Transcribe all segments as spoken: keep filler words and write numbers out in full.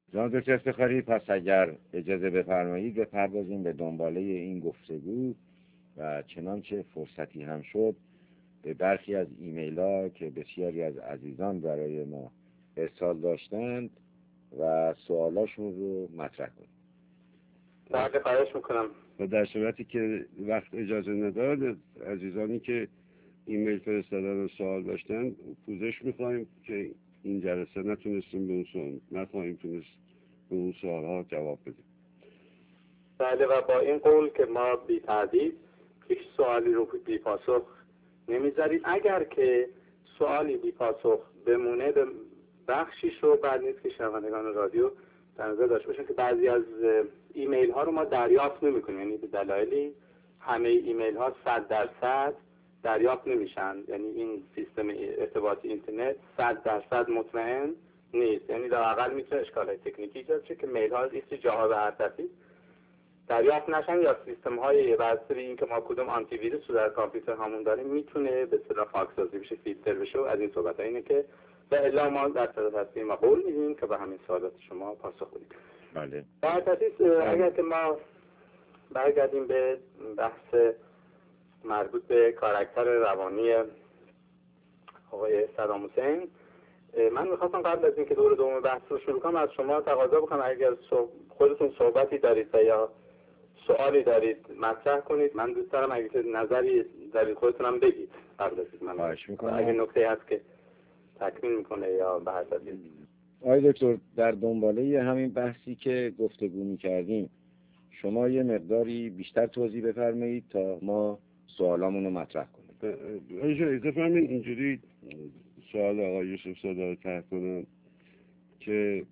جناب دکتر افتخاری، پس اگر اجازه بفرمایید بپردازیم به دنباله این گفتگو و چنانچه فرصتی هم شد به برخی از ایمیل ها که بسیاری از عزیزان برای ما ارسال داشتند و سوالاشون رو مطرح کنیم. بله، خواهش میکنم. و در صورتی که وقت اجازه نداد، عزیزانی که ایمیل فرستادن و سوال داشتن پوزش میخوایم که این جلسه نتونستیم به اون سوال نخواهیم تونست به اون سوال ها جواب بدیم. بله، و با این قول که ما بی تردید هیچ سوالی رو بی پاسخ نمیذاریم. اگر که سوالی بی پاسخ بمونه، به بخشیش رو بعد نیست که شنوندگان رادیو در نظر داشته باشن که بعضی از ایمیل ها رو ما دریافت نمی کنیم، یعنی به دلایلی همه ایمیل ها صد درصد دریافت نمیشن. یعنی این سیستم ارتباطی اینترنت صد درصد مطمئن نیست، یعنی در اقل میتونه اشکالات تکنیکی ایجاد شه که میل ها ایستی جاها به هر ترتیب دریافت نشن، یا سیستم های بسته به این که ما کدوم آنتی ویروس رو در کامپیوتر همون داریم میتونه به اصطلاح پاکسازی بشه، فیلتر بشه. و از این صحبت ها اینه که به الا ما در صورت هستیم ما قول میدیم که به همین سوالات شما پاسخ بدیم. بله. در تاسیس اگر که ما برگردیم به بحث مربوط به کاراکتر روانی آقای صدام حسین، من میخواستم قبل از اینکه دور دوم بحث رو شروع کنم از شما تقاضا بکنم اگر خودتون صحبتی دارید یا سوالی دارید مطرح کنید. من دوست دارم اگه که نظری دارید خودتون هم بگید قبل از اینکه من خواهش میکنم. اگه نکته هست که تکمیل میکنه یا به هر ترتیب. آقای دکتر، در دنباله همین بحثی که گفتگو میکردیم شما یه مقداری بیشتر توضیح بفرمایید تا ما سوالامون رو مطرح کنیم. اجازه فرمایید اینجوری سوال آقای یوسف زاده رو طرح کنم که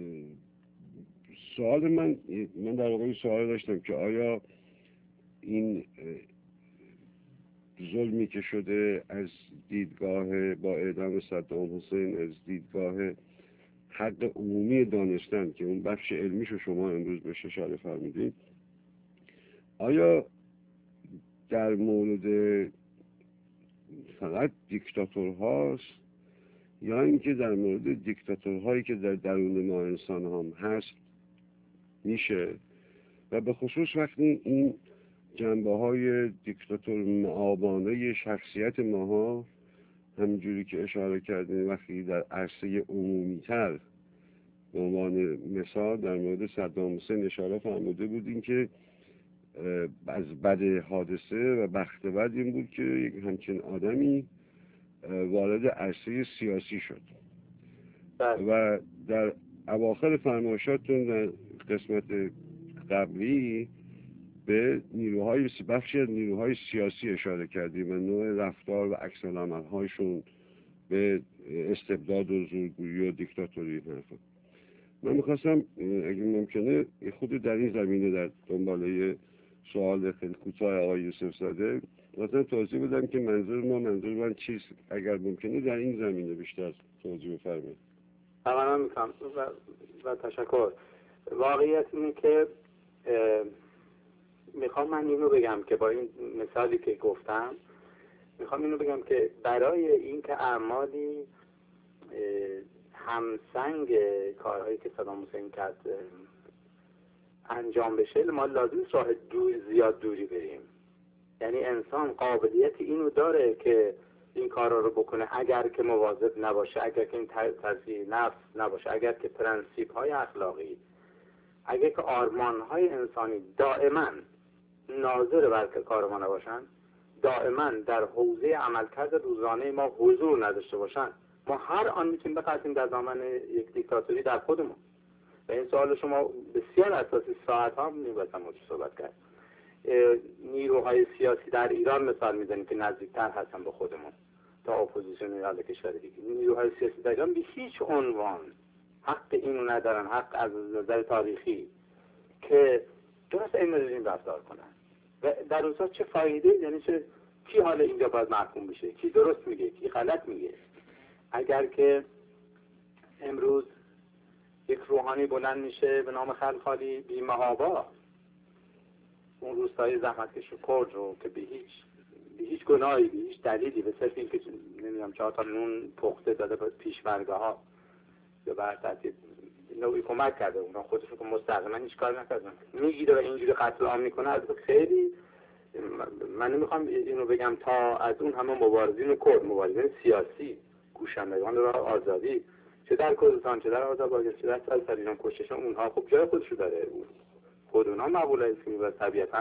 سوال من من در واقع سوال داشتم که آیا این ظلمی که شده از دیدگاه با اعدام صدام حسین از دیدگاه حق عمومی دانستن که اون بخش علمیشو شما امروز بهش اشاره فرمودید، آیا در مورد فقط دیکتاتور هاست یا اینکه در مورد دیکتاتورهایی که در درون ما انسان هم هست میشه؟ و به خصوص وقتی این جنبه های دیکتاتور معابانه شخصیت ماها همینجوری که اشاره کردیم وقتی در عرصه عمومی تر به عنوان مثال در مورد صدام حسین اشاره فرموده بودیم که از بد حادثه و بخت بد این بود که یک همچین آدمی وارد عرصه سیاسی شد. و در اواخر فرمایشاتون در قسمت قبلی به نیروهای بخشی از نیروهای سیاسی اشاره کردیم و نوع رفتار و عکس العمل‌هایشون به استبداد و زورگویی و دیکتاتوری حرفا. من میخواستم اگه ممکنه خود در این زمینه در دنباله سوال خیلی کوتاه آقای یوسف زاده مثلا توضیح بدم که منظور ما منظور من چیست، اگر ممکنه در این زمینه بیشتر توضیح بفرمایید. تمام میکنم و, و تشکر. واقعیت اینه که میخوام من اینو بگم که با این مثالی که گفتم میخوام اینو بگم که برای اینکه اعمالی همسنگ کارهایی که صدام حسین کرد انجام بشه ما لازم راه دور زیاد دوری بریم. یعنی انسان قابلیت اینو داره که این کارا رو بکنه اگر که مواظب نباشه، اگر که این تزیین نفس نباشه، اگر که پرنسیپ های اخلاقی، اگر که آرمان های انسانی دائما ناظر بر کار ما نباشن، دائما در حوزه عملکرد روزانه ما حضور نداشته باشن، ما هر آن میتونیم بقطعیم در دامن یک دیکتاتوری در خودمون. و این سوال شما بسیار اساسی، ساعت ها میبایستم موجود صحبت کرد. نیروهای سیاسی در ایران مثال میزنیم که نزدیکتر هستن به خودمون تا اپوزیسیون یا کشور دیگه. نیروهای سیاسی در ایران به هیچ عنوان حق اینو ندارن، حق از نظر تاریخی که درست این رژیم رفتار کنن. و در روزها چه فایده، یعنی چه کی حالا اینجا باید محکوم بشه، کی درست میگه کی غلط میگه؟ اگر که امروز یک روحانی بلند میشه به نام خلخالی بی محابا اون روستای زحمتکش کرد رو که به هیچ به هیچ گناهی، به هیچ دلیلی، به صرف اینکه نمیدونم چهار تا نون پخته داده به پیشمرگه ها یا بر ترتیب نوعی کمک کرده، اونا خودشون که مستقیما هیچ کار نکردن، میگیره و اینجوری قتل عام میکنه. از خیلی من نمیخوام اینو بگم تا از اون همه مبارزین کرد، مبارزین سیاسی، کوشندگان راه آزادی، چه در کردستان چه در آذربایجان چه در سرسریان کشتشون، اونها خب جای خودشو داره، خود اونها مقبول است و طبیعتاً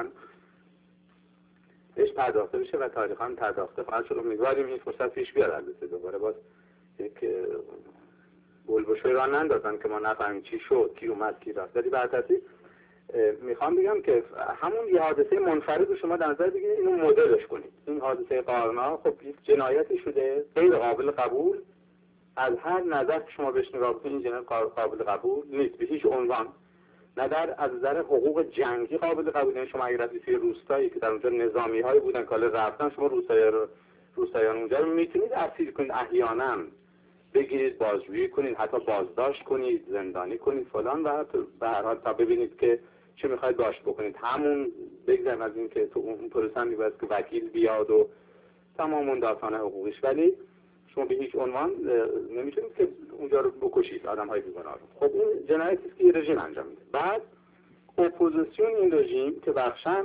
بهش پرداخته بشه و تاریخاً پرداخته خواهد شد. امیدواریم این فرصت پیش بیاد. البته دوباره باز یک بلبشوی راه نندازن که ما نفهمیم چی شد، کی اومد کی رفت. ولی برعکس میخوام بگم که همون یه حادثه منفرد رو شما در نظر بگیرید، اینو مدلش کنید. این حادثه قارنا خب یک جنایتی شده غیر قابل قبول، از هر نظر که شما بهش نگاه کنید این جنایت قابل قبول نیست به هیچ عنوان. نه در از نظر حقوق جنگی قابل قبول. یعنی شما اگر رفتید توی روستایی که در اونجا نظامی هایی بودن که حالا رفتن، شما روستایی رو روستایان اونجا رو میتونید اسیر کنید، احیانا بگیرید، بازجویی کنید، حتی بازداشت کنید، زندانی کنید فلان، و به هر حال تا ببینید که چه میخواید باش بکنید. همون بگذاریم از این که تو اون پروسه میباید که وکیل بیاد و تمام اون داستان حقوقیش، ولی شما به هیچ عنوان نمیتونید که اونجا رو بکشید آدم های بیگناه رو. خب این جنایتی است که رژیم انجام میده. بعد اپوزیسیون این رژیم که بخشن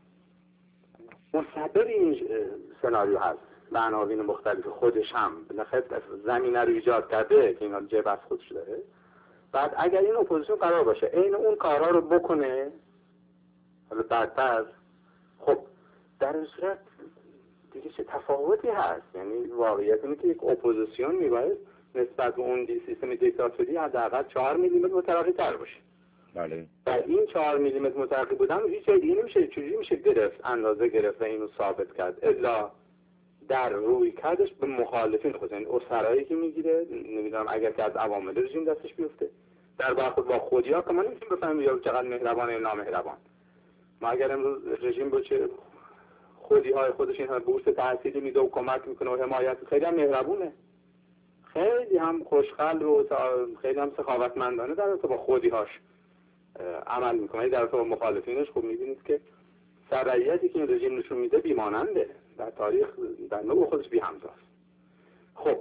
مسبب این سناریو هست به عناوین مختلف، خودش هم بالاخره زمینه رو ایجاد کرده که اینا جبه از خودش داره. بعد اگر این اپوزیسیون قرار باشه این اون کارها رو بکنه، حالا بعدتر، خب در این صورت دیگه چه تفاوتی هست؟ یعنی واقعیت اینه که یک اپوزیسیون میباید نسبت به اون دی سیستم دیکتاتوری حداقل چهار میلیمتر مترقی تر باشه. بله. و این چهار میلیمتر مترقی بودن هیچ جای دیگه نمیشه، چجوری میشه گرفت، اندازه گرفت و اینو ثابت کرد الا در روی کردش به مخالفین خود. یعنی اسرایی که میگیره، نمیدونم اگر که از عوامل رژیم دستش بیفته، در برخورد با خودیا که ما نمیتونیم بفهمیم یا چقدر مهربان یا نامهربان. ما اگر امروز رژیم باشه خودی های خودش این بورس تحصیلی میده و کمک میکنه و حمایت، خیلی هم مهربونه، خیلی هم خوشقلب و خیلی هم سخاوتمندانه در رابطه با خودی هاش عمل میکنه. در رابطه با مخالفینش خب میبینید که سرعیتی که این رژیم نشون میده بیماننده، در تاریخ در نوع خودش بی همزاست. خب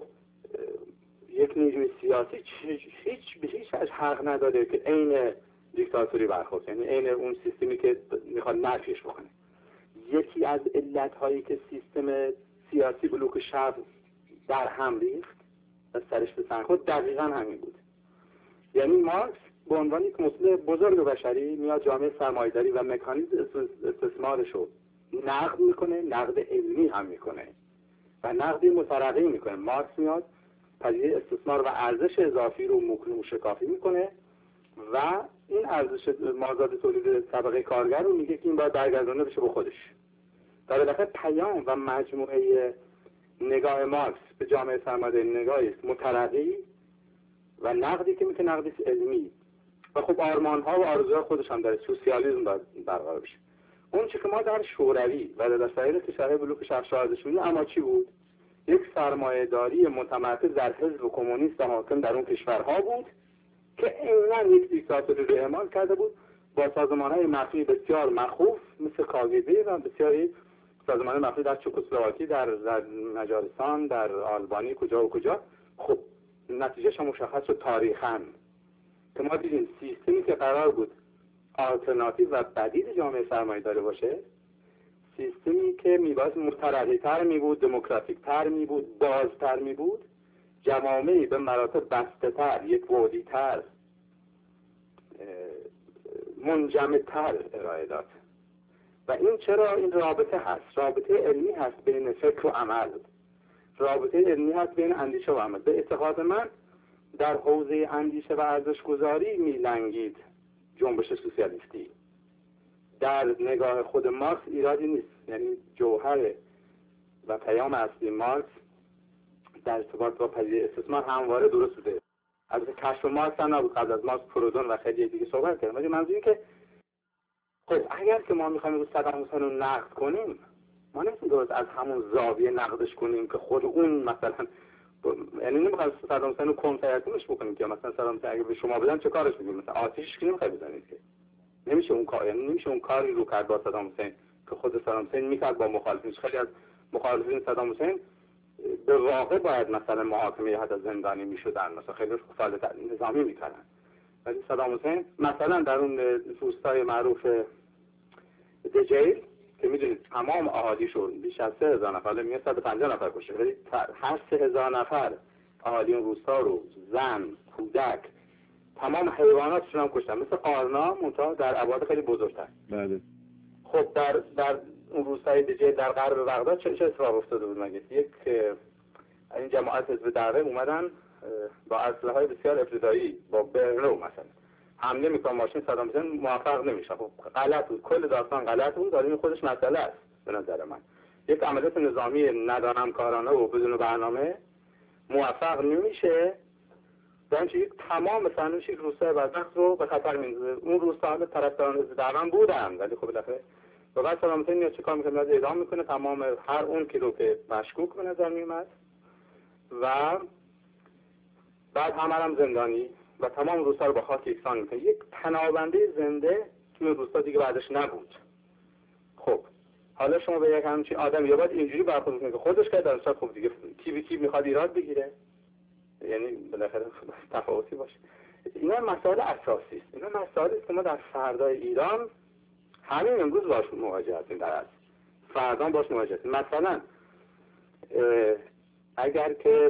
یک نیروی سیاسی هیچ به هیچ وجه حق نداره که عین دیکتاتوری برخورد، یعنی عین اون سیستمی که میخواد نفیش بکنه. یکی از علتهایی که سیستم سیاسی بلوک شرق در هم ریخت و سرش به سنگ خورد دقیقاً همین بود. یعنی مارکس به عنوان یک مسئله بزرگ بشری میاد جامعه سرمایه‌داری و مکانیزم استثمارش رو نقد میکنه، نقد علمی هم میکنه و نقدی مترقی میکنه. مارکس میاد پدیده استثمار و ارزش اضافی رو موشکافی میکنه و این ارزش مازاد تولید طبقه کارگر رو میگه که این باید برگردانده بشه به خودش. در واقع پیام و مجموعه نگاه مارکس به جامعه سرمایه‌داری نگاهی است مترقی و نقدی که میتونه نقدی علمی و خب آرمان‌ها و آرزوهای خودش هم در سوسیالیسم باید برقرار بشه. اون چیزی که ما در شوروی و در سایر کشورهای بلوک شرق شاهدش بودیم اما چی بود؟ یک سرمایه‌داری متمرکز در حزب کمونیست حاکم در اون کشورها بود که عیناً یک دیکتاتوری رو اعمال کرده بود با سازمان‌های مخفی بسیار مخوف مثل کاگبه و بسیاری سازمان مخفی در چکسلواکی، در در مجارستان، در آلبانی، کجا و کجا. خب نتیجهش هم مشخص شد تاریخاً که ما دیدیم سیستمی که قرار بود آلترناتیو و بدیل جامعه سرمایه‌داری باشه، سیستمی که میباید مترقی‌تر میبود، دموکراتیک‌تر میبود، بازتر میبود، جوامعی به مراتب بسته‌تر، یک بعدی‌تر، منجمدتر ارائه داد. و این چرا این رابطه هست؟ رابطه علمی هست بین فکر و عمل، رابطه علمی هست بین اندیشه و عمل. به اعتقاد من در حوزه اندیشه و ارزش‌گذاری میلنگید جنبش سوسیالیستی. در نگاه خود مارکس ایرادی نیست، یعنی جوهر و پیام اصلی مارکس در ارتباط با پدیده استثمار همواره درست بوده. البته کشف مارکس هم نبود، قبل از مارکس پرودون و خیلی دیگه صحبت کردیم، ولی منظور این که خب اگر که ما میخوایم رو صدام حسین رو نقد کنیم، ما نمیتونیم درست از همون زاویه نقدش کنیم که خود اون مثلا یعنی نمیخوایم صدام حسین رو کنترلش بکنیم که مثلا صدام حسین اگه به شما بدن چه کارش می‌کنید، مثلا آتیشش که نمیخواد بزنید که نمیشه اون کار، یعنی نمیشه اون کاری رو کرد با صدام حسین که خود صدام حسین میکرد با مخالفینش. خیلی از مخالفین صدام حسین به واقع باید مثلا محاکمه یا حتی زندانی میشدن، مثلا خیلی فعالیت نظامی میکردن، ولی صدام حسین مثلا در اون روستای معروف دجیل که میدونید تمام اهالیشون بیش از سه هزار نفر، میگه صد و پنجاه نفر کشته، ولی هر سه هزار نفر اهالی اون روستا رو، زن، کودک، تمام حیواناتشون هم کشتن، مثل قارنا منتها در ابعاد خیلی بزرگتر. بله. خب در در اون روستای دجیل در غرب بغداد چه چه اتفاق افتاده بود مگه؟ یک این جماعت حزب دعوه اومدن با اسلحه‌های بسیار ابتدایی، با برنو مثلا حمله میکنن ماشین صدام حسین، موفق نمیشه. خب غلط بود، کل داستان غلط بود، دارین خودش مسئله است به نظر من. یک عملیات نظامی ندانم کارانه و بدون برنامه موفق نمیشه، در یک تمام سنوش یک روستای بدبخت رو به خطر میندازه. اون روستا حالا طرفداران حزب دعوا بودن، ولی خب بالاخره و بعد صدام حسین میاد چیکار میکنه؟ میاد اعدام میکنه تمام هر اون کیلو که مشکوک به نظر میومد و بعد همه هم زندانی و تمام روستا رو با خاک یکسان میکنه. یک پناهنده زنده توی روستا دیگه بعدش نبود. خب حالا شما به یک همچین آدم یا باید اینجوری برخورد کنید که خودش که در خب دیگه کی به کی میخواد ایراد بگیره، یعنی بالاخره تفاوتی باشه. اینا مسائل اساسی است، اینا مسائلی است که ما در فردای ایران همین امروز باش مواجه هستیم، در اصل فردا باش مواجه هستیم. مثلا اگر که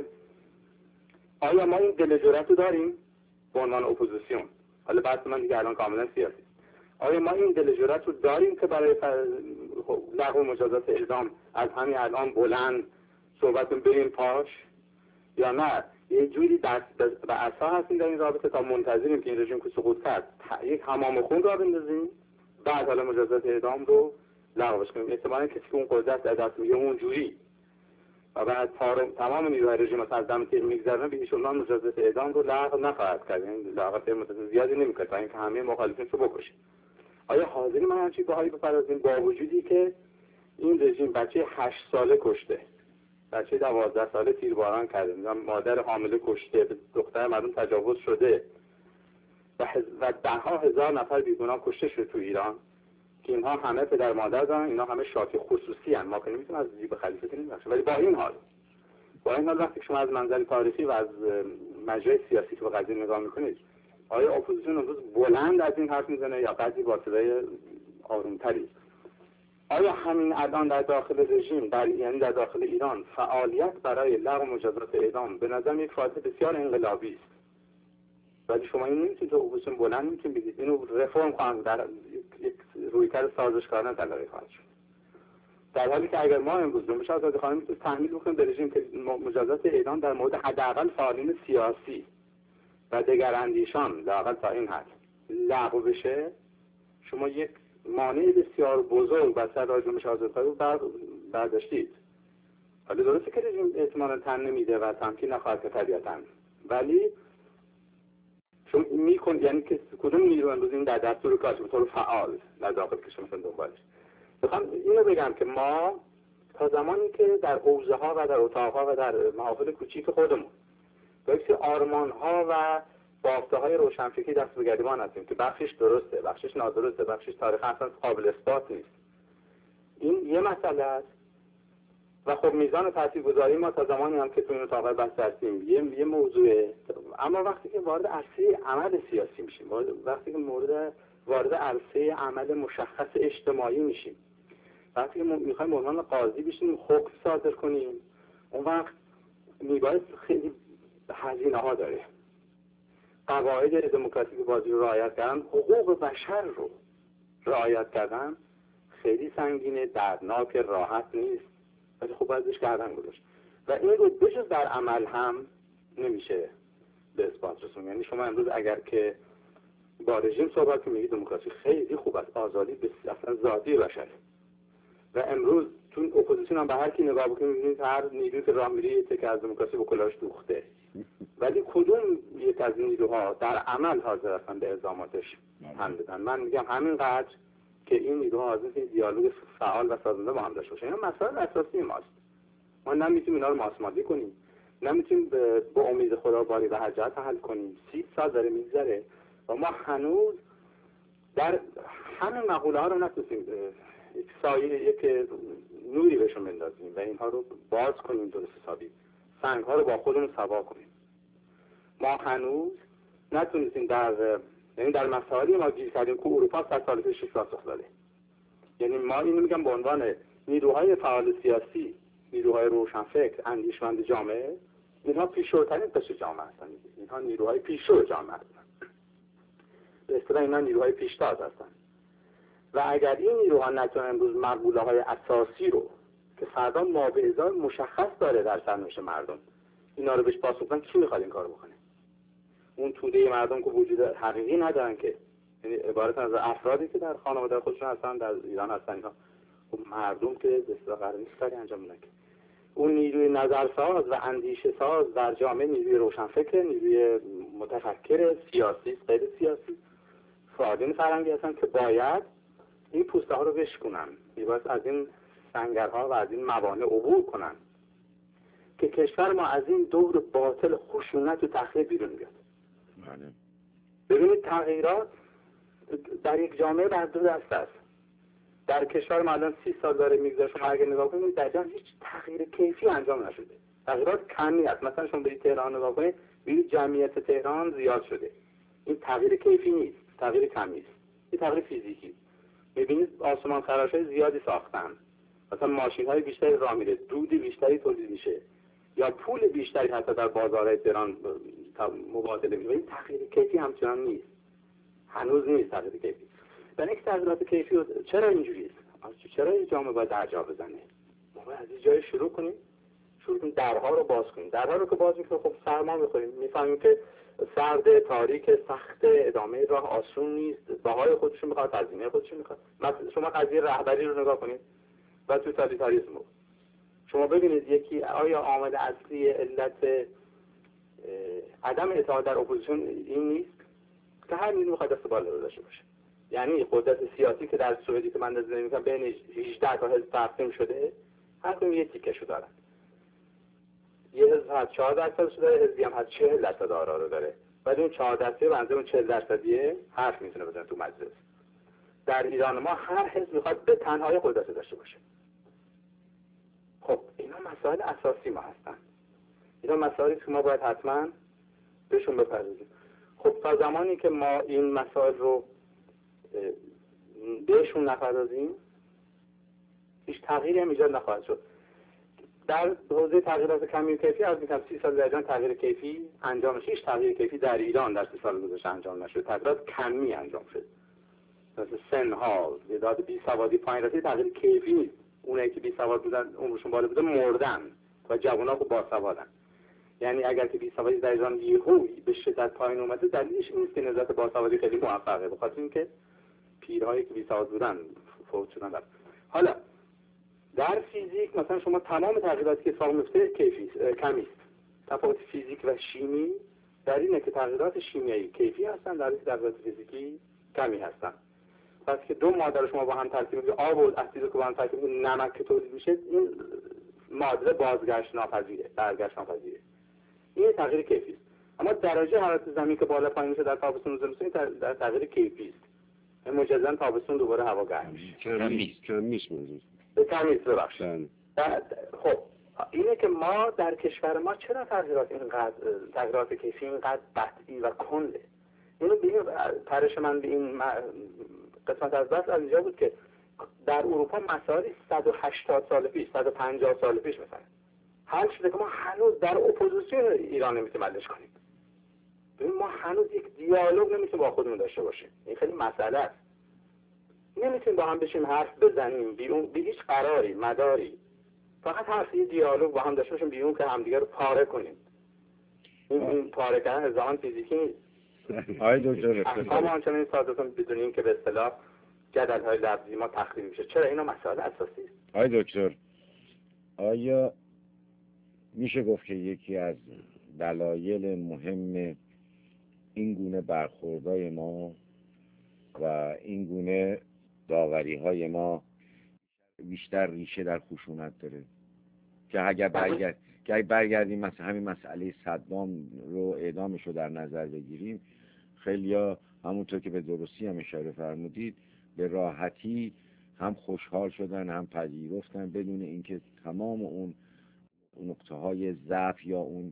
آیا ما این دل جرأت رو داریم به عنوان اپوزیسیون، حالا بحث من دیگه الان کاملا سیاسی، آیا ما این دل جرأت رو داریم که برای لغو مجازات اعدام از همین الان بلند صحبت بریم پاش، یا نه یه جوری دست به عصا هستیم در این رابطه تا منتظریم که این رژیم که سقوط کرد یک حمام خون را بندازیم بعد حالا مجازات اعدام رو لغوش کنیم؟ احتمالاً کسی که اون قدرت در دست میگه اون جوری و بعد تمام نیروهای رژیم از دم تیر میگذرن به ایشون مجازات اعدام رو لغو نخواهد کرد، یعنی لغو مدت زیادی نمیکنه تا اینکه همه مخالفین رو بکشه. آیا حاضریم ما همچین بهایی بپردازیم با وجودی که این رژیم بچه هشت ساله کشته، بچه دوازده ساله تیرباران کرده، مادر حامله کشته، به دختر مردم تجاوز شده و, و ده ها هزار نفر بیگناه کشته شده تو ایران که اینها همه پدر مادر دارن، اینا همه شاکی خصوصی هستند، ما که نمیتونیم از جیب خلیفه کنیم. ولی با این حال با این حال وقتی شما از منظر تاریخی و از مجرای سیاسی که به قضیه نگاه میکنید، آیا اپوزیسیون امروز بلند از این حرف میزنه یا قضیه با صدای آرومتری؟ آیا همین الان در داخل رژیم، در یعنی در داخل ایران، فعالیت برای لغو مجازات اعدام به نظر یک فعالیت بسیار انقلابی است، ولی شما این نمیتونید تو اپوزیسیون بلند نمیتونید بگید اینو رفرم خواهند در یک رویکرد سازشکارانه تلقی خواهد شد، در حالی که اگر ما امروز جنبش آزادی خواهیم میتونیم تحمیل بکنیم به رژیم که مجازات اعدام در مورد حداقل فعالین سیاسی و دگراندیشان لااقل تا این حد لغو بشه، شما یک مانع بسیار بزرگ بر سر جنبش آزادی رو برداشتید. حالا درسته که رژیم احتمالاً تن نمیده و تمکین نخواهد که طبیعتاً، ولی شما میکنید، یعنی که کدوم نیرو امروز این در دستور کار به طور فعال در داخل کشور مثلا دنبالش. بخوام اینو بگم که ما تا زمانی که در حوزه ها و در اتاق ها و در محافل کوچیک خودمون باعث آرمان ها و بافته های روشنفکری دست به گریبان هستیم که بخشش درسته، بخشش نادرسته، بخشش تاریخ اصلا قابل اثبات نیست، این یه مسئله است. و خب میزان تاثیرگذاری ما تا زمانی هم که تو این اتاق بحث هستیم یه یه موضوعه، اما وقتی که وارد عرصه عمل سیاسی میشیم، وقتی که مورد وارد عرصه عمل مشخص اجتماعی میشیم، وقتی که میخوایم به عنوان قاضی بشیم حکم صادر کنیم، اون وقت میباید خیلی هزینه ها داره. قواعد دموکراتیک بازی رو رعایت کردن، حقوق بشر رو رعایت کردن خیلی سنگینه، دردناک، راحت نیست، ولی خب بازش کردن گذاشت و این رو بجز در عمل هم نمیشه به اثبات رسون. یعنی شما امروز اگر که با رژیم صحبت که میگید دموکراسی خیلی خوب است، آزادی به اصلا ذاتی بشره، و امروز تو اپوزیسیون هم به هر کی نگاه بکنید میبینید هر نیروی که راه میره که از دموکراسی به کلاهش دوخته، ولی کدوم یک از این نیروها در عمل حاضر هستن به الزاماتش هم بدن؟ من میگم همینقدر که این نیروها حاضر هستن دیالوگ فعال و سازنده با هم داشته باشن. اینا مسائل اساسی ماست، ما نمیتونیم اینا رو ماسمالی کنیم، نمیتونیم با امید خدا باری به حاجت حل کنیم. سی سال داره میگذره و ما هنوز در همین مقوله ها رو نتونیم یک سایه یک نوری بهشون بندازیم و اینها رو باز کنیم، درست حسابی سنگ ها رو با خودمون سوا کنیم. ما هنوز نتونستیم در یعنی در مسائلی ما گیر کردیم که اروپا صد سال پیش پاسخ داده. یعنی ما اینو میگم به عنوان نیروهای فعال سیاسی، نیروهای روشنفکر، اندیشمند جامعه، اینها پیشروترین قشر جامعه هستن. اینها نیروهای پیشرو جامعه هستن. به اصطلاح اینها نیروهای پیشتاز هستن. و اگر این نیروها نتونن امروز مقوله های اساسی رو که فردا مابعضای مشخص داره در سرنوشت مردم، اینا رو بهش پاسخ بدن، کی میخواد این کارو بکنه؟ اون توده مردم که وجود حقیقی ندارن، که یعنی عبارت از افرادی که در خانواده خودشون هستن، در ایران هستن، اینا خب مردم که به اصطلاح قرار نیست کاری انجام بدن. اون نیروی نظرساز و اندیشه ساز در جامعه، نیروی روشنفکر، نیروی متفکر سیاسی، غیر سیاسی، فعالین فرهنگی هستن که باید این پوسته ها رو بشکنن، باید از این سنگرها و از این موانع عبور کنن که کشور ما از این دور باطل خشونت و تخریب بیرون بیاد. بله. ببینید تغییرات در یک جامعه بر دو دست است. در کشور ما الان سی سال داره میگذره، شما اگه نگاه کنید در جهان هیچ تغییر کیفی انجام نشده. تغییرات کمی هست. مثلا شما به تهران نگاه کنید، ببینید جمعیت تهران زیاد شده. این تغییر کیفی نیست، تغییر کمی است. این تغییر فیزیکی. می‌بینید آسمان خراش‌های زیادی ساختن. مثلا ماشین‌های بیشتری راه میره، دود بیشتری تولید میشه، یا پول بیشتری حتی در بازارهای تهران مبادله میشه. این تغییر کیفی همچنان نیست. هنوز نیست تغییر کیفی. برای اینکه تغییرات کیفی چرا اینجوری است؟ چرا این جامعه باید درجا بزنه؟ ما باید از این جای شروع کنیم. شروع کنیم درها رو باز کنیم. درها رو که باز می‌کنیم خب سرما می‌خوریم. می‌فهمیم که سرد، تاریک، سخت، ادامه راه آسون نیست. بهای خودشون می‌خواد، هزینه خودشون می‌خواد. مثلا شما قضیه رهبری رو نگاه کنید و توتالیتاریسم رو شما ببینید، یکی آیا عامل اصلی علت عدم اتحاد در اپوزیسیون این نیست که هر نیرو می‌خواد دست بالا رو داشته باشه؟ یعنی قدرت سیاسی که در سوئدی که من نظر می‌کنم بین هجده تا حزب تقسیم شده، هر کدوم یک تیکشو دارن. یه حزب هست چهار درصدشو داره، حزبی هم هست چهل درصد آرا رو داره. بعد اون چهار درصدی بنده اون چهل درصدیه حرف میتونه بزنه تو مجلس. در ایران ما هر حزب میخواد به تنهایی قدرت داشته باشه. خب اینا مسائل اساسی ما هستن. اینا مسائلی که ما باید حتما بهشون بپردازیم. خب تا زمانی که ما این مسائل رو بهشون نپردازیم، هیچ تغییری هم ایجاد نخواهد شد. در حوزه تغییرات کمی و کیفی از میگم سی سال در جهان تغییر کیفی انجام نشد. هیچ تغییر کیفی در ایران در سی سال گذشته انجام نشد. تغییرات کمی انجام شد. مثل سنها، تعداد بی سوادی پایین رسید، تغییر کیفی نیست. اونایی که بی سواد بودن، عمرشون بالا بوده، مردن و جوونا خوب باسوادن. یعنی اگر که بی سوادی در ایران یهویی به شدت پایین اومده، دلیلش این نیست که نظارت باسوادی خیلی موفقه، به خاطر اینکه پیرهایی که بی سواد بودن فوت شدن. حالا در فیزیک مثلا شما تمام تغییراتی که اتفاق میفته کیفی کمی است. تفاوت فیزیک و شیمی در اینه که تغییرات شیمیایی کیفی هستن، در حالی که تغییرات فیزیکی کمی هستن. پس که دو ماده رو شما با هم ترکیب می‌کنید، آب و اسید رو با هم ترکیب می‌کنید، نمک که تولید میشه، این معادله بازگشت ناپذیره، برگشت ناپذیره. این تغییر کیفی است. اما درجه حرارت زمین که بالا پایین میشه در تابستون و زمستون در تغییر کیفی است. مجددا تابستون دوباره هوا گرم میشه. کمی کمی موجود. به کمیت ببخشید. خب اینه که ما در کشور ما چرا تغییرات اینقدر تغییرات کیفی اینقدر قطعی و کله؟ اینو ببین، پرش من به این قسمت از بحث از اینجا بود که در اروپا مسائلی صد و هشتاد سال پیش، صد و پنجاه سال پیش مثلا حل شده که ما هنوز در اپوزیسیون ایران نمیتونیم حلش کنیم. ببین ما هنوز یک دیالوگ نمیتونیم با خودمون داشته باشیم. این خیلی مسئله است. نمیتونیم با هم بشیم حرف بزنیم بیرون به هیچ قراری مداری، فقط حرف یه دیالوگ با هم داشته باشیم بیرون که همدیگه رو پاره کنیم. این این پاره کردن زمان فیزیکی نیست. آقای دکتر احکام آنچنانی سازتون بدونیم که به اصطلاح جدل‌های لفظی ما تخریب میشه. چرا اینا مسائل اساسی است؟ آقای دکتر، آیا میشه گفت که یکی از دلایل مهم این گونه برخوردهای ما و این گونه داوری‌های ما بیشتر ریشه در خشونت داره؟ که اگر برگرد که اگر برگردیم مثلا همین مسئله صدام رو اعدامش رو در نظر بگیریم، خیلیا همونطور که به درستی هم اشاره فرمودید به راحتی هم خوشحال شدن هم پذیرفتن بدون اینکه تمام اون نقطه های ضعف یا اون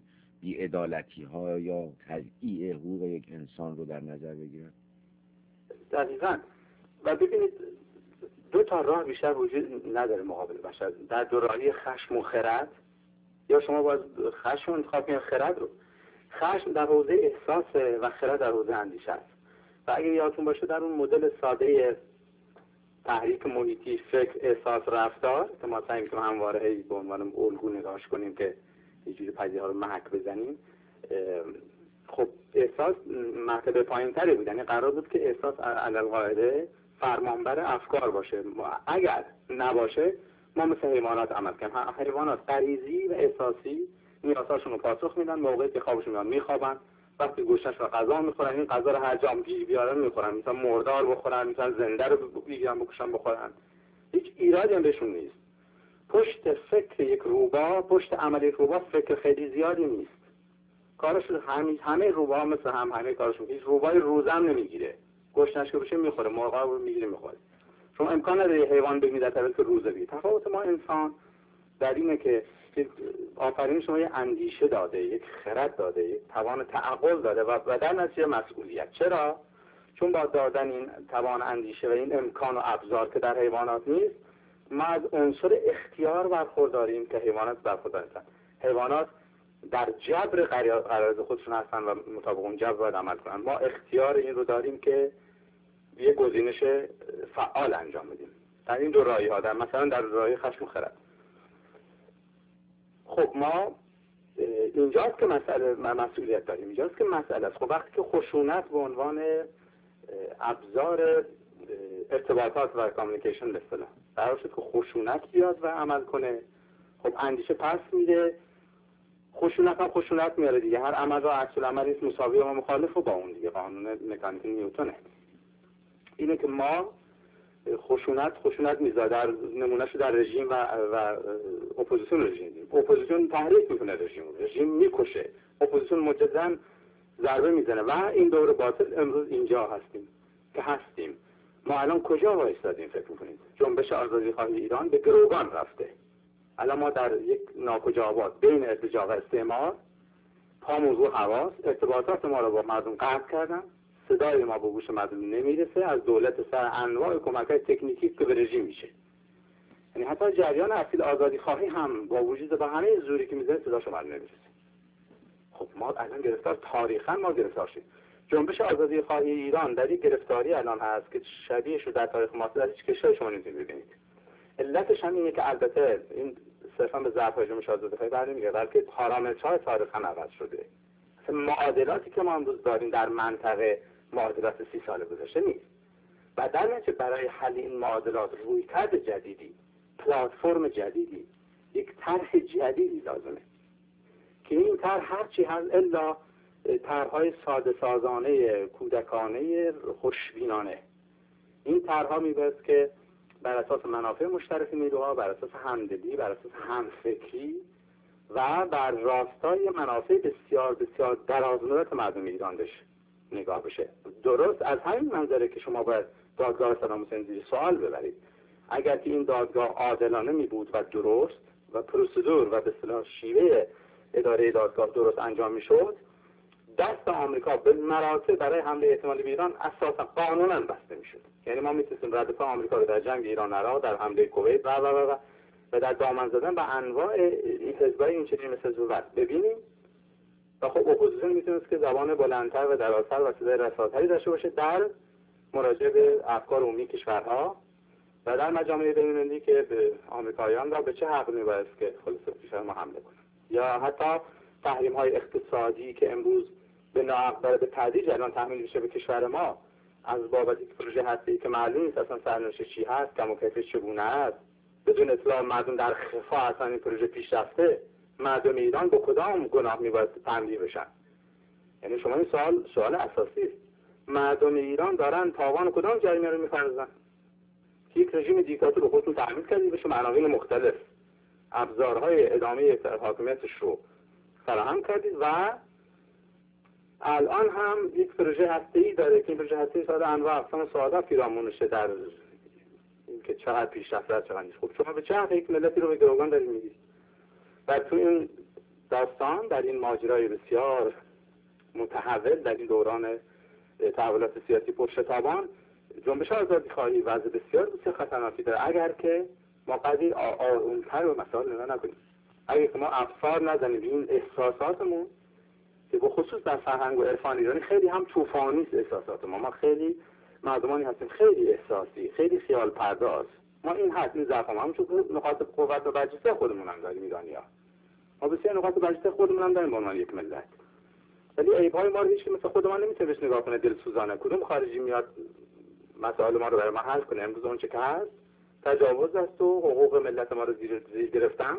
بی‌عدالتی ها یا تضییع حقوق یک انسان رو در نظر بگیرن؟ دقیقاً. و ببینید دو تا راه بیشتر وجود نداره مقابل بشر، در دوراهی خشم و خرد، یا شما باید خشم رو انتخاب کنید خرد رو. خشم در حوزه احساس و خرد در حوزه اندیشه است. و اگه یادتون باشه در اون مدل ساده تحریک محیطی فکر احساس رفتار که ما سعی می‌کنیم همواره به عنوان الگو نگاهش کنیم که یه جوری پدیده‌ها رو محک بزنیم، خب احساس مرتبه پایین‌تری بود، یعنی قرار بود که احساس علل قاعده فرمانبر افکار باشه. اگر نباشه ما مثل حیوانات عمل کنیم. حیوانات غریزی و احساسی نیازهاشون رو پاسخ میدن، موقعی که خوابشون میاد میخوابن، وقتی گوشتش رو غذا میخورن، این غذا رو هر جا گیر بیارن میخورن، مثلا مردار بخورن، مثلا زنده رو بگیرن بکشن بخورن، هیچ ایرادی هم بهشون نیست. پشت فکر یک روباه، پشت عمل یک روباه فکر خیلی زیادی نیست. کارش همه همه روباه مثل هم همه کارشون، هیچ روباه روزم نمیگیره، گوشتش که بشه میخوره، مرغا رو میگیره میخوره. شما امکان نداره حیوان بگید در طرف که روزه بگید. تفاوت ما انسان در اینه که آفرین شما یک اندیشه داده، یک خرد داده، یک توان تعقل داده و در نتیجه مسئولیت. چرا؟ چون با دادن این توان اندیشه و این امکان و ابزار که در حیوانات نیست، ما از عنصر اختیار برخورداریم که حیوانات برخوردار نیستن. حیوانات در جبر غرایز خودشون هستن و مطابق اون جبر باید عمل کنن. ما اختیار این رو داریم که یه گزینش فعال انجام بدیم در این دو راهی ها، در مثلا در راهی خشم و خرد. خب ما اینجاست که مسئله مسئولیت داریم، اینجاست که مسئله است. خب وقتی که خشونت به عنوان ابزار ارتباطات و کامیونیکیشن به اصطلاح قرار شد که خشونت بیاد و عمل کنه، خب اندیشه پس میده، خشونت هم خشونت میاره دیگه. هر عمل را عکس العمل نیست مساوی و مخالف و با اون دیگه، قانون مکانیک نیوتنه. اینه که ما خشونت خشونت میزاد در نمونهشو در رژیم و و اپوزیسیون رژیم دیم. اپوزیسیون تحریک میکنه رژیم، رژیم میکشه، اپوزیسیون مجددا ضربه میزنه و این دور باطل امروز اینجا هستیم که هستیم. ما الان کجا وایسادیم فکر میکنید؟ جنبش آزادی خواهی ایران به گروگان رفته. الان ما در یک ناکجا آباد بین ارتجاع و استعمار، پا موضوع حواس، ارتباطات ما رو با مردم قطع کردن، صدای ما به گوش مردم نمیرسه، از دولت سر انواع کمک‌های تکنیکی که به رژیم میشه. یعنی حتی جریان اصیل آزادی خواهی هم با وجود با همه زوری که میزنه صداشو مردم نمیرسه. خب ما الان گرفتار، تاریخاً ما گرفتار شدیم. جنبش آزادی خواهی ایران در یک گرفتاری الان هست که شبیهش رو در تاریخ معاصر در هیچ کشوری شما نمیتونید ببینید. علتش هم اینه که البته این صرفا به ضعف جنبش آزادی خواهی برنمیگرده، بلکه پارامترهای تاریخ هم عوض شده. مثلا معادلاتی که ما امروز داریم در منطقه معادلات سی سال گذشته نیست و در نتیجه برای حل این معادلات رویکرد جدیدی، پلتفرم جدیدی، یک طرح جدیدی لازمه که این طرح هرچی هست الا طرح‌های ساده سازانه، کودکانه، خوشبینانه. این طرح‌ها میباید که بر اساس منافع مشترک نیروها، بر اساس همدلی، بر اساس همفکری و بر راستای منافع بسیار بسیار درازمدت مردم ایران بشه نگاه بشه. درست از همین منظره که شما باید دادگاه صدام حسین زیر سوال ببرید. اگر که این دادگاه عادلانه می بود و درست و پروسیدور و به اصطلاح شیوه اداره دادگاه درست انجام می شد، دست آمریکا به مراتب برای حمله احتمالی به ایران اساسا قانونا بسته می شد. یعنی ما می توانیم رد پای آمریکا رو در جنگ ایران عراق، در حمله کویت و و و و در دامن زدن به انواع این حزبای این چنین مثل زوت ببینیم. و خب اپوزیسیون میتونست که زبان بلندتر و درازتر و صدای رساتری داشته باشه در مراجعه به افکار عمومی کشورها و در مجامع بین‌المللی که به آمریکاییان را به چه حق میبایست که خلاص کشور ما حمله کنه. یا حتی تحریم های اقتصادی که امروز به ناحق داره به تدریج الان تحمیل میشه به کشور ما از بابت یک پروژه هسته‌ای که معلوم نیست اصلا سرنوشت چی هست، کم و کیفش چگونه است، بدون اطلاع مردم در خفا اصلا این پروژه پیش رفته. مردم ایران با کدام گناه میباید تنبیه بشن؟ یعنی شما این سوال سوال اساسی است. مردم ایران دارن تاوان کدام جریمه رو می‌فرزن؟ یک رژیم دیکتاتور رو خودتون تحمیل کردید، بهش عناوین مختلف ابزارهای ادامه حاکمیتش رو فراهم کردید و الان هم یک پروژه هسته‌ای داره که این پروژه هسته‌ای ساده انواع اقسام سعادت پیرامونشه در اینکه چقدر پیشرفت چقدر نیست. خب شما به چه حق یک ملتی رو به گروگان دارید میگید؟ و تو این داستان در این ماجرای بسیار متحول در این دوران تحولات سیاسی پرشتابان، جنبش آزادی خواهی وضع بسیار بسیار خطرناکی داره اگر که ما قدری آرومتر و مسائل نگاه نکنیم، اگر که ما افسار نزنیم این احساساتمون که به خصوص در فرهنگ و عرفان ایرانی خیلی هم طوفانی است احساسات ما. ما خیلی مردمانی هستیم خیلی احساسی، خیلی خیال پرداز. ما این هست این ضعف ما همونطور که نقاط قوت و برجسته خودمون هم داریم ایرانی‌ها. ما بسیار نقاط برجسته خودمون هم داریم به عنوان یک ملت. ولی عیب‌های ما رو هیچ که مثل خودمان نمیتونه بهش نگاه کنه دلسوزانه. کدوم خارجی میاد مسائل ما رو برای ما حل کنه؟ امروز اون چه که هست تجاوز است و حقوق ملت ما رو زیر زیر گرفتن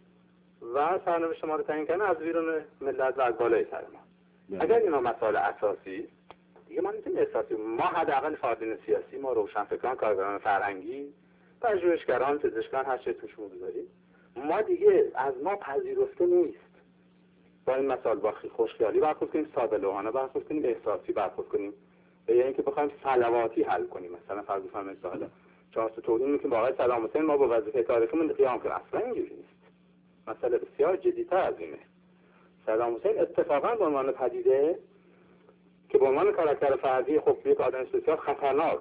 و سرنوشت ما رو تعیین کردن از بیرون ملت و از بالای سر ما. اگر اینا مسائل اساسی دیگه ما نمیتونیم احساسی، ما حداقل فعالین سیاسی، ما روشنفکران، کارگران فرهنگی، پژوهشگران، پزشکان، هر چه توش بگذارید، ما دیگه از ما پذیرفته نیست با این مسائل با خوشخیالی برخورد کنیم، ساده لوحانه برخورد کنیم، احساسی برخورد کنیم، به یعنی که بخوایم صلواتی حل کنیم. مثلا فرض بفرمایید ساده چهار تا توهین میگیم با آقای صدام حسین ما با وظیفه تاریخیمون قیام کنیم، اصلا اینجوری نیست. مسئله بسیار جدی‌تر از اینه. صدام حسین اتفاقا به عنوان پدیده که به عنوان کاراکتر فردی خب یک آدم بسیار خطرناک،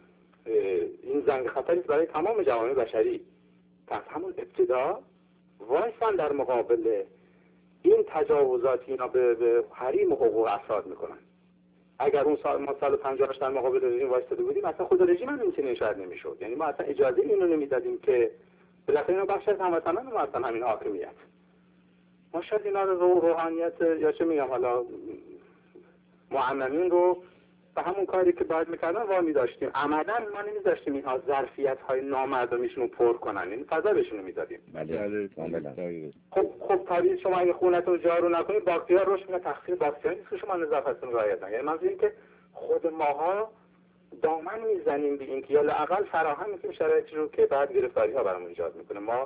این زنگ خطری است برای تمام جوامع بشری. پس همون ابتدا وایسان در مقابل این تجاوزات اینا به, به حریم و حقوق افراد میکنن. اگر اون سال ما سال پنجاه در مقابل رژیم وایساده بودیم اصلا خود رژیم هم نمیتونه شاید نمیشد. یعنی ما اصلا اجازه اینو نمیدادیم که بالاخره اینا بخش از هموطنان ما اصلا همین حاکمیت. ما شاید اینا رو روحانیت یا چه میگم حالا معممین رو به همون کاری که باید میکردن وامی داشتیم. عملا ما نمیذاشتیم اینها ظرفیت های نامردمیشون رو پر کنن، یعنی فضا بهشون میدادیم. بله کاملا. خب خب طبیعی شما اگه خونتون جارو نکنید باکتریا رشد میکنه، تقصیر باکتریا نیست که شما نظافتتون رعایت نکنید. یعنی منظور این که خود ماها دامن میزنیم به اینکه یا لااقل فراهم میکنیم شرایطی رو که بعد گرفتاری ها برامون ایجاد میکنه. ما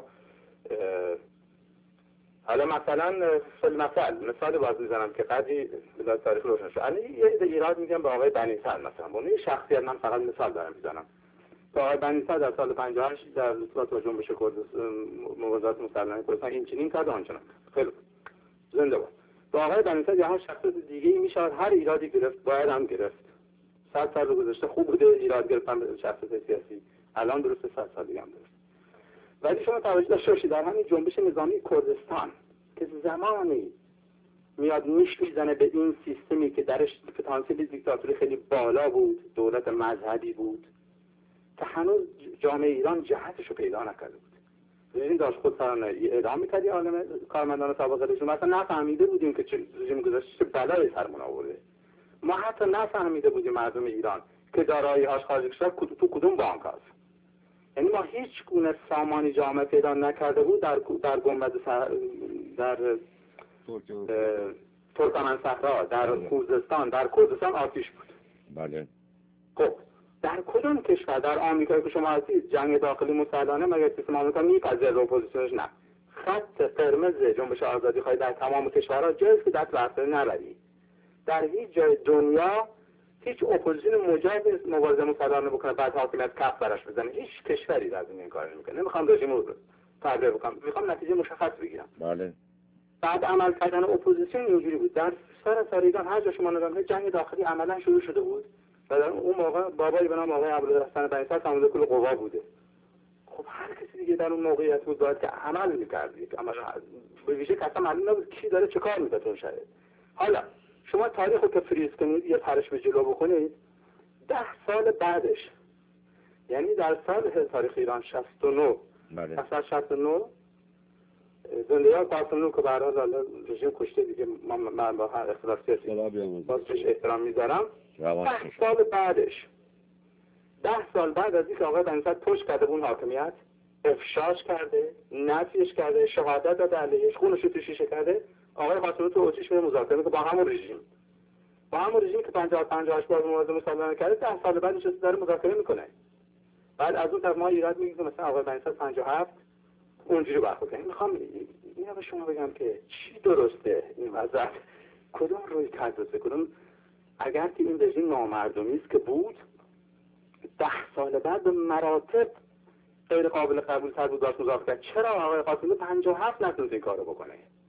حالا مثلا مثلا مثال باز میزنم که قدری به تاریخ روشن شد. الان یه ایده ایراد میگم به آقای بنی صدر مثلا، به اون شخصیت من فقط مثال دارم میزنم. تا آقای بنی صدر در سال پنجاه و هشت در اصلاحات و جنبش کردستان موازات مسلمانان کردستان این چنین کرد آنچنان. خیلی زنده باد. با آقای بنی صدر یا شخصیت دیگه ای میشود هر ایرادی گرفت باید هم گرفت. صد سال گذشته خوب بوده ایراد گرفتن به شخصیت سیاسی، الان درسته صد سال دیگه هم درست. ولی شما توجه داشته باشید در همین جنبش نظامی کردستان که زمانی میاد نیش میزنه به این سیستمی که درش پتانسیل دیکتاتوری خیلی بالا بود، دولت مذهبی بود که هنوز جامعه ایران جهتشو پیدا نکرده بود. این داشت خود سرانه اعدام میکردی عالم کارمندان سابق رژیم، اصلا نفهمیده بودیم که چه رژیم گذاشته چه بلایی سرمون آورده. ما حتی نفهمیده بودیم مردم ایران که دارایی‌هاش خارج شد تو کدوم بانک هست. یعنی ما هیچ گونه سامانی جامعه پیدا نکرده بود در در گنبد در ترکمن صحرا، در خوزستان، در کردستان آتش بود. بله. خب در کدوم کشور در آمریکا که شما هستید جنگ داخلی مسلحانه مگر سیستم آمریکا میپذیره اپوزیسیونش؟ نه. خط قرمز جنبش آزادی خواهی در تمام کشورها جایی که دست بر نبری. در هیچ جای دنیا هیچ اپوزیسیون مجاز نیست مبارزه مسلحانه بکنه بعد حاکمیت کف براش بزنه. هیچ کشوری در دنیا این کارو نمیکنه. نمیخوام رژیم رو تعبیر بکنم، میخوام نتیجه مشخص بگیرم. بله. بعد عمل کردن اپوزیسیون اینجوری بود. در سراسر ایران هر جا شما نگاه کنید جنگ داخلی عملا شروع شده بود. و در اون موقع بابایی به نام آقای ابوالحسن بنی صدر سامانده کل قوا بوده. خب هر کسی دیگه در اون موقعیت بود باید که عمل می‌کرد. یک عمل به ویژه که اصلا معلوم نبود کی داره چه کار می‌کنه اون شهر. حالا شما تاریخ رو که فریز کنید یا پرش به جلو بکنید ده سال بعدش، یعنی در سال تاریخ ایران شصت و نه بله. اصلا شصت و نه زندگی‌ها قاسملو که برای حالا رژیم کشته دیگه من با هر اختلاف سیاسی باز بهش احترام میذارم. ده سال بعدش ده سال بعد از اینکه آقای بنی صدر پشت کرده اون حاکمیت، افشاش کرده، نفیش کرده، شهادت داده علیهش، خونش رو تو شیشه کرده، آقای قاسملو تو اتریش میره مذاکره میکنه با همون رژیم با همون رژیم که پنجاه پنجاه و هشت باز مبارزه مسلحانه کرده. ده سال بعدش داره مذاکره میکنه. بعد از اون طرف ما ایراد میگیریم مثلا آقای بنی صدر پنجاه و هفت اونجوری برخورد کنیم. میخوام اینا به شما بگم که چی درسته این وضع، کدوم روی کرده، کدوم اگر که این رژیم نامردمی است که بود ده سال بعد به مراتب غیر قابل قبول تر بود داشت مذاکره کرد. چرا آقای قاسمی پنجاه و هفت نتونست این کارو بکنه؟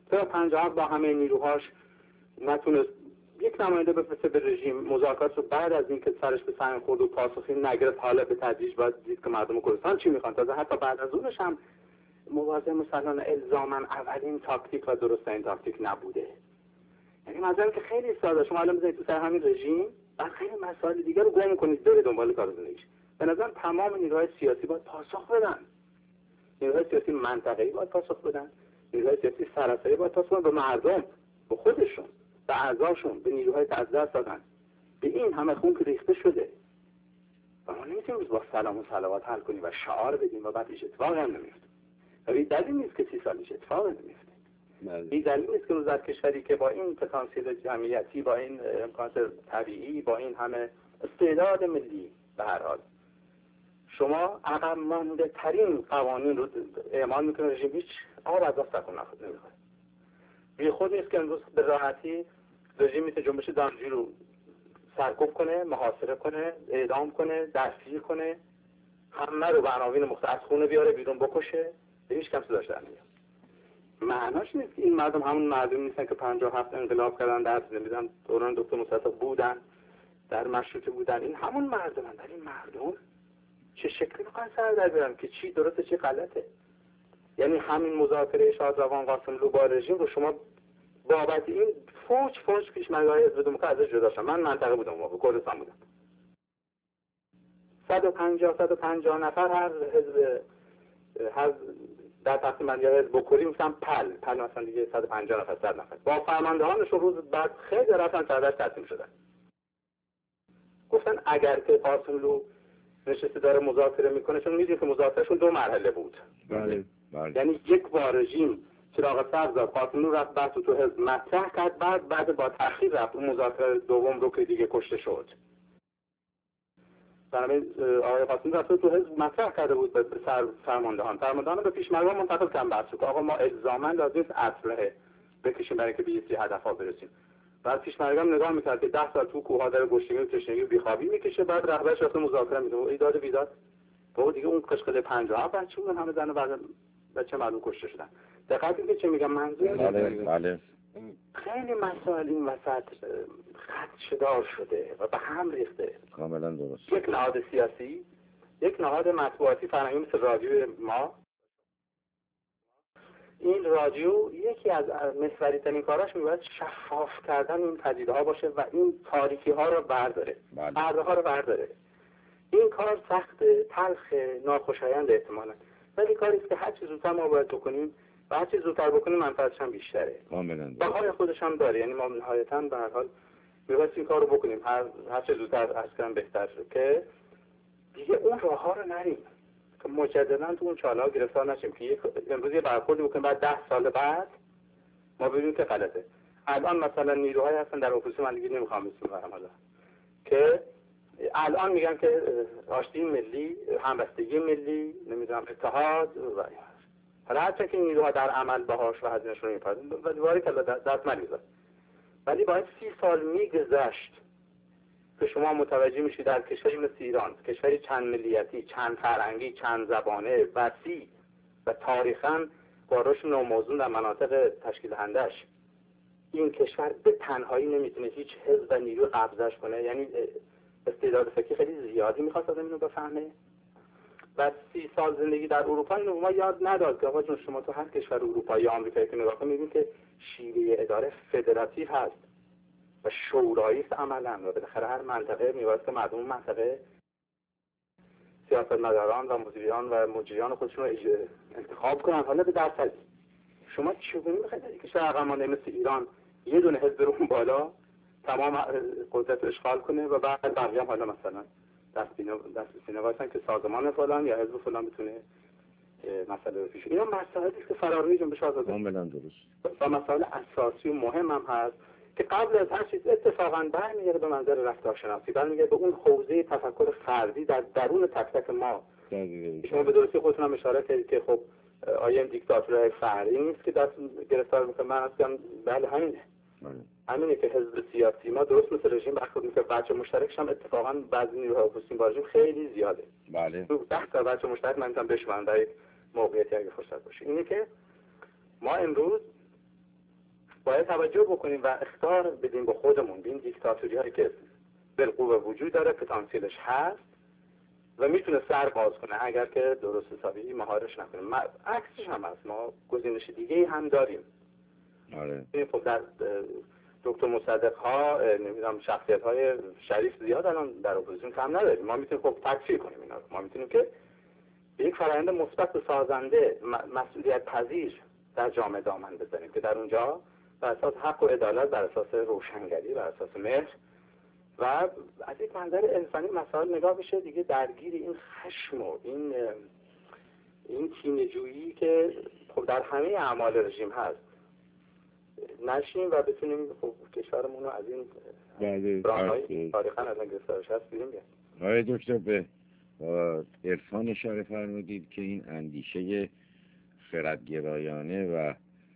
تا پنجاه و هفت با همه نیروهاش نتونست یک نماینده بفرسته به رژیم، مذاکرات رو بعد از اینکه سرش به سنگ خورد و پاسخی نگرفت، حالا به تدریج باید دید که مردم کردستان چی میخوان. تازه حتی بعد از اونش هم مواضع مسلمان الزاما اولین تاکتیک و درست این تاکتیک نبوده. یعنی مثلا که خیلی ساده، شما الان بزنید تو سر همین رژیم بعد خیلی مسائل دیگه رو گم کنید بره دنبال کار زندگیش. به نظر تمام نیروهای سیاسی باید پاسخ بدن. نیروهای سیاسی منطقه‌ای باید پاسخ بدن. نیروهای سیاسی سراسری باید پاسخ بدن به مردم، به خودشون، به اعضاشون، به نیروهای از دست دادن. به این همه خون که ریخته شده. و ما نمیتونیم با سلام و صلوات حل کنیم و شعار بدیم و بعد هیچ اتفاقی هم نمیفته. این دلیل نیست که سی سال هیچ اتفاقی نمیفته. این دلیل نیست که روز در کشوری که با این پتانسیل جمعیتی، با این امکانات طبیعی، با این همه استعداد ملی به هر حال شما عقب مانده ترین قوانین رو اعمال میکنه، رژیم هیچ آب از آب تکون نمیخوره. بی خود نیست که امروز به راحتی رژیم میتونه جنبش دانجی رو سرکوب کنه، محاصره کنه، اعدام کنه، دستگیر کنه، همه رو به عناوین مختلف از خونه بیاره بیرون بکشه، هیچ کم صداش در نمیاد. معناش نیست که این مردم همون مردم نیستن که پنجاه و هفت انقلاب کردن، در نمیدونم دوران دکتر مصطفی بودن، در مشروطه بودن، این همون مردمن. ولی این مردم چه شکلی میخوان سر در بیارن که چی درسته چی غلطه؟ یعنی همین مذاکره شادروان قاسملو با رژیم رو شما بابت این فوج فوج پیشمرگ‌های حزب دموکرات ازش جدا شدن. من منطقه بودم، موقع کردستان بودم. صد و پنجاه صد و پنجاه نفر هر حزب هر در تقسیم بندی حزب بکری میشن پل پل مثلا دیگه صد و پنجاه نفر صد نفر با فرماندهانشون روز بعد خیلی رفتن سردش تسلیم شدن. گفتن اگر که قاسملو نشسته داره مذاکره میکنه، چون میدونید که مذاکرهشون دو مرحله بود. بله بله. یعنی یک بار رژیم چراغ سبز داد، قاسملو رفت بحث تو حزب مطرح کرد، بعد بعد با تأخیر رفت اون مذاکره دوم رو که دیگه کشته شد. بنابراین آقای قاسملو رفت تو حزب مطرح کرده بود به سر فرماندهان، فرماندهان به پیشمرگان منتقل کردن بحث که آقا ما الزاما لازم نیست اسلحه بکشیم برای که به یه هدف‌ها برسیم. بعد پیشمرگان نگاه میکرد که ده سال تو کوه‌ها داره گشتگی و تشنگی و بیخوابی میکشه، بعد رهبرش رفت مذاکره میکنه، ایداد بیداد بابا دیگه اون قشقل پنجاه بچه اون همه زن و بعد بچه مردم کشته شدن. دقت کنید چه میگم منظور. بله بله. خیلی مسائل این وسط خدشه‌دار شده و به هم ریخته. کاملا درست. یک نهاد سیاسی، یک نهاد مطبوعاتی فرهنگی مثل رادیو ما، این رادیو یکی از محوری ترین کاراش میباید شفاف کردن این پدیده ها باشه و این تاریکی ها رو برداره، پرده ها رو برداره. این کار سخت، تلخ، ناخوشایند احتمالاً، ولی کاری است که هر چه زودتر ما باید بکنیم و هر چه زودتر بکنیم منفعتش هم بیشتره. کاملا. بهای خودش هم داره. یعنی ما نهایتاً به هر حال میباید این کار رو بکنیم، هر هر چه زودتر از کردن بهتر شد که دیگه اون راه ها رو نریم که مجددا تو اون چاله‌ها گرفتار نشیم که یک امروز یه برخوردی بکنیم بعد ده سال بعد ما ببینیم که غلطه. الان مثلا نیروهای هستن در اپوزیسیون، من دیگه نمیخوام اسم ببرم حالا، که الان میگن که آشتی ملی، همبستگی ملی، نمیدونم اتحاد و حالا هرچند که نیروها در عمل باهاش و هزینه‌شون میپردازن و دیواری که دست مریزن، ولی باید سی سال میگذشت که شما متوجه میشید در کشوری مثل ایران، کشوری چند ملیتی، چند فرهنگی، چند زبانه، وسیع و تاریخاً با رشد نوموزون در مناطق تشکیل دهندش، این کشور به تنهایی نمیتونه هیچ حزب و نیروی قبضش کنه. یعنی استعداد فکری خیلی زیادی میخواست آدم اینو بفهمه و سی سال زندگی در اروپا اینو ما یاد نداد که آقا جون شما تو هر کشور اروپایی یا آمریکایی که نگاه کنید میبینید که شیوه اداره فدراتیو هست و شورایی است عملاً و بالاخره هر منطقه میباید که مردم منطقه سیاستمداران و مدیران و مجریان خودشون رو انتخاب کنن. حالا به درصد شما چگونه میخواید که شهر مانده مثل ایران یه دونه حزب رو بالا تمام قدرت رو اشغال کنه و بعد بقیه هم حالا مثلا دست بینه دست بینه واسن که سازمان فلان یا حزب فلان بتونه مسئله رو پیش. اینا مسائلی است که فراروی جنبش آزادی کاملا درست و مسائل اساسی و مهم هم هست که قبل از هر چیز اتفاقا برمیگرده به منظر رفتارشناسی، برمیگرده به اون حوزه تفکر فردی در درون تک تک ما. شما به درستی خودتون هم اشاره کردید که خب آیا این دیکتاتوری فردی نیست که دست گرفتار میکنه؟ من هستم بله همینه. همینه که حزب سیاسی ما درست مثل رژیم برخورد میکنه. بچه مشترکش هم اتفاقا بعضی نیروهای اپوزیسیون با رژیم خیلی زیاده. بله. ده تا بچه مشترک من میتونم بشمارم در یک موقعیتی اگه فرصت باشه. اینه که ما امروز باید توجه بکنیم و اختیار بدیم به خودمون. این دیکتاتوری هایی که بالقوه وجود داره، پتانسیلش هست و میتونه سر باز کنه اگر که درست حسابی مهارش نکنیم. عکسش هم هست، ما گزینش دیگه هم داریم. آره. خب در دکتر مصدق ها، نمیدونم شخصیت های شریف زیاد الان در اپوزیسیون کم نداریم. ما میتونیم خب تکفیر کنیم اینا رو. ما میتونیم که به یک فرآیند مثبت و سازنده، مسئولیت پذیر در جامعه دامن بزنیم که در اونجا بر اساس حق و عدالت، بر اساس روشنگری، بر اساس مهر و از یک منظر انسانی مسائل نگاه بشه دیگه، درگیر این خشم و این این کینه‌جویی که خب در همه اعمال رژیم هست نشیم و بتونیم خب کشورمون رو از این راههای تاریخاً از این گرفتارش هست بیرون بیاریم. آقای دکتر، به عرفان اشاره فرمودید که این اندیشه خردگرایانه و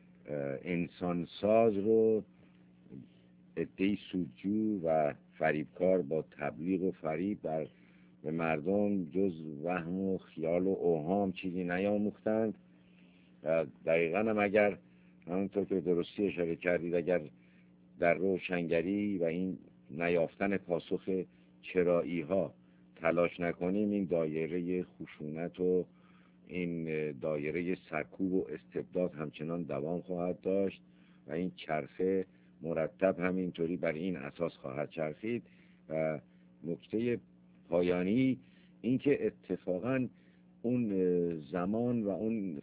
انسانساز رو عده‌ای سودجو و فریبکار با تبلیغ و فریب بر به مردم جز وهم و خیال و اوهام چیزی نیاموختند. دقیقاً هم اگر همونطور که درستی اشاره کردید، اگر در روشنگری و این نیافتن پاسخ چرایی ها تلاش نکنیم، این دایره خشونت و این دایره سرکوب و استبداد همچنان دوام خواهد داشت و این چرخه مرتب همینطوری بر این اساس خواهد چرخید. و نکته پایانی این که اتفاقاً اون زمان و اون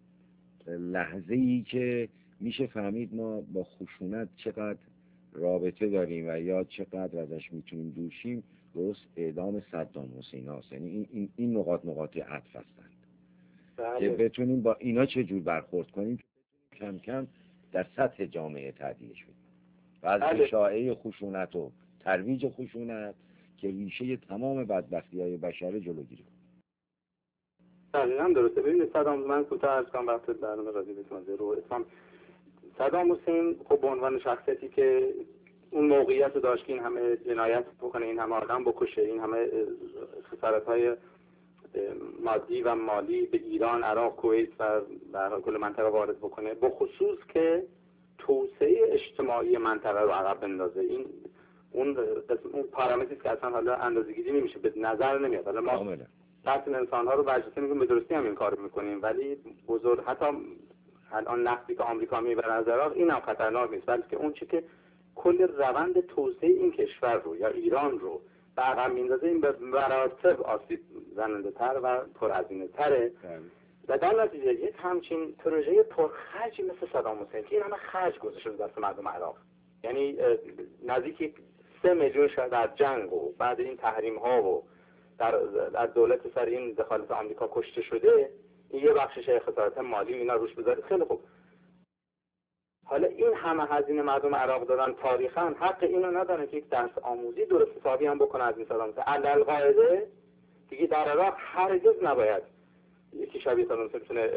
لحظه‌ای که میشه فهمید ما با خشونت چقدر رابطه داریم و یا چقدر ازش میتونیم دور شیم، درست اعدام صدام حسین هاست. یعنی این, این, این نقاط نقاط عطف هستند که بتونیم با اینا چجور برخورد کنیم که کم کم در سطح جامعه تعدیلش بدیم و از اشاعه خشونت و ترویج خشونت که ریشه تمام بدبختی های بشر جلوگیری کنیم. بله هم درسته. ببینید صدام، من کوتاه عرض کنم وقت برنامه راضی بتونم رو اسلام. صدام حسین خب به عنوان شخصیتی که اون موقعیت رو داشت که این همه جنایت بکنه، این همه آدم بکشه، این همه خسارت‌های مادی و مالی به ایران، عراق، کویت و در کل منطقه وارد بکنه، به خصوص که توسعه اجتماعی منطقه رو عقب بندازه. این اون اون پارامتری که اصلا حالا اندازه‌گیری نمیشه، به نظر نمیاد. حالا ما قتل انسان‌ها رو برجسته می‌کنیم، به درستی هم این کارو می‌کنیم، ولی بزرگ حتی الان نقدی که آمریکا میبره از عراق این هم خطرناک نیست، بلکه اون چی که کل روند توسعه این کشور رو یا ایران رو به عقب میندازه، این به مراتب آسیب زننده تر و پرهزینه تره و در نتیجه یک همچین پروژه پرخرجی مثل صدام حسین که این همه خرج گذاشته به دست مردم عراق، یعنی نزدیک سه میلیون شاید در جنگ و بعد این تحریم ها و در از دولت سر این دخالت آمریکا کشته شده، این یه بخشش خسارت مالی اینا روش بذارید. خیلی خوب، حالا این همه هزینه مردم عراق دارن، تاریخاً حق اینو ندارن که یک درس آموزی درست حسابی هم بکنه از این صدام حسین. علالقاعده دیگه در عراق هرگز نباید یکی شبیه صدام حسین بتونه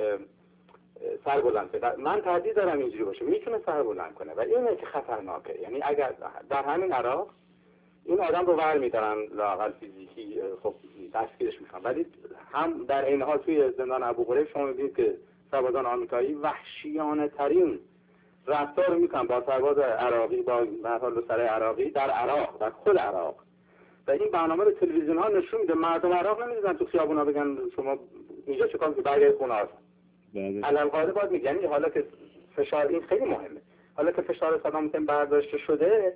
سر بلند کنه. من تردید دارم اینجوری باشه، میتونه سر بلند کنه و اینه که خطرناکه. یعنی اگر در همین عراق این آدم رو ور میدارن لااقل فیزیکی، خب دستگیرش میکنن، ولی هم در این حال توی زندان ابوغریب شما میبینید که سربازان آمریکایی وحشیانه ترین رفتار میکنن با سرباز عراقی، با به هر حال سر عراقی در عراق، در خود عراق. و این برنامه رو تلویزیون ها نشون میده. مردم عراق نمیدونن تو خیابونا بگن شما اینجا چیکار میکنید، برگردید خونه هاتون. علالقاعده باید میگن یعنی حالا که فشار، این خیلی مهمه، حالا که فشار صدام حسین برداشته شده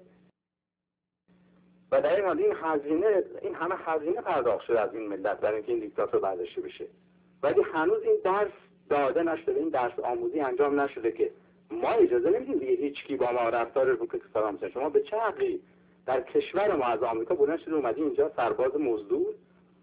و در این حال این هزینه، این همه هزینه پرداخت شده از این ملت برای اینکه این دیکتاتور برداشته بشه، ولی هنوز این درس داده نشده، این درس آموزی انجام نشده که ما اجازه نمیدیم دیگه هیچ کی با ما رفتار رو که صدام حسین. شما به چه حقی در کشور ما از آمریکا بلند شده اومدی اینجا سرباز مزدور،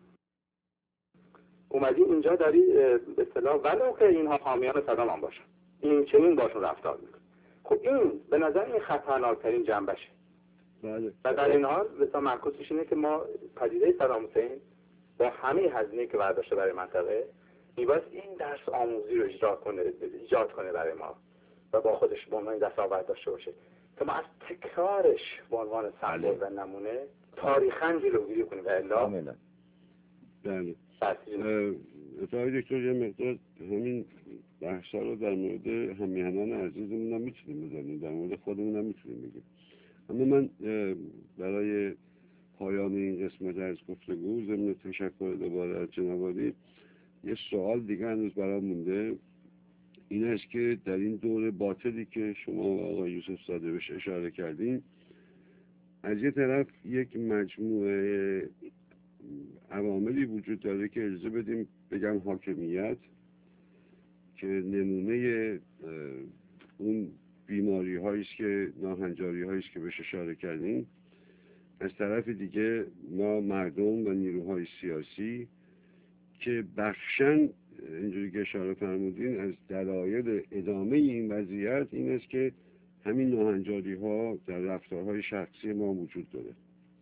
اومدی اینجا داری به اصطلاح ولو که اینها حامیان صدام هم باشن این چنین باشون رفتار میکنه. خب این به نظر این خطرناکترین جنبشه. بله. و در این حال بسیار معکوسش اینه که ما پدیده صدام حسین با همه هزینه که برداشته برای منطقه میباید این درس آموزی رو اجرا کنه، ایجاد کنه برای ما و با خودش به عنوان دستاورد داشته باشه که ما از تکرارش به عنوان سمبل و نمونه تاریخاً جلوگیری کنیم و الا کاملا. بله. اتفاقی دکتر یه مقدار همین بحثا رو در مورد همیهنان عزیزمون هم میتونیم بزنیم، در مورد خودمون هم میتونیم بگیم. اما من برای پایان این قسمت از گفتگو ضمن تشکر دوباره از جناب عالی یه سوال دیگه هنوز برام مونده. این است که در این دور باطلی که شما و آقای یوسف زاده بهش اشاره کردین، از یه طرف یک مجموعه عواملی وجود داره که اجازه بدیم بگم حاکمیت، که نمونه اون بیماری هاییست که ناهنجاری هاییست که بهش اشاره کردیم. از طرف دیگه ما مردم و نیروهای سیاسی که بخشن اینجوری که اشاره فرمودین از دلایل ادامه این وضعیت این است که همین ناهنجاری ها در رفتارهای شخصی ما وجود داره.